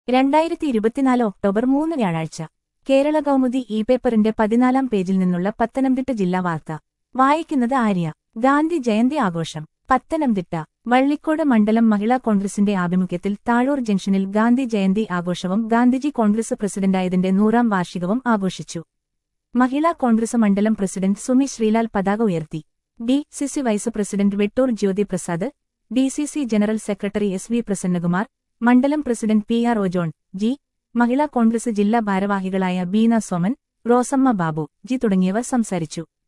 2024 October 3 വ്യാഴാഴ്ച കേരള കൗമുദി പേപ്പറിന്റെ 14-ാം പേജിൽ നിന്നുള്ള പത്തനംതിട്ട ജില്ലാ വാർത്ത വായിക്കുന്നത് ആര്യ. ഗാന്ധി ജയന്തി ആഘോഷം. പത്തനംതിട്ട വള്ളിക്കോട് മണ്ഡലം മഹിളാ കോൺഗ്രസിന്റെ ആഭിമുഖ്യത്തിൽ താഴൂർ ജംഗ്ഷനിൽ ഗാന്ധി ജയന്തി ആഘോഷവും ഗാന്ധിജി കോൺഗ്രസ് പ്രസിഡന്റായതിന്റെ 100-ാം വാർഷികവും ആഘോഷിച്ചു. മഹിളാ കോൺഗ്രസ് മണ്ഡലം പ്രസിഡന്റ് സുമി ശ്രീലാൽ പതാക ഉയർത്തി. DCC vice president Vettoor Jyothi Prasad, DCC general secretary SV. Prasannakumar, മണ്ഡലം president PR. O. G, Mahila Congress ജില്ലാ ഭാരവാഹികളായ ബീന സോമൻ, റോസമ്മ ബാബു, ജി തുടങ്ങിയവർ സംസാരിച്ചു.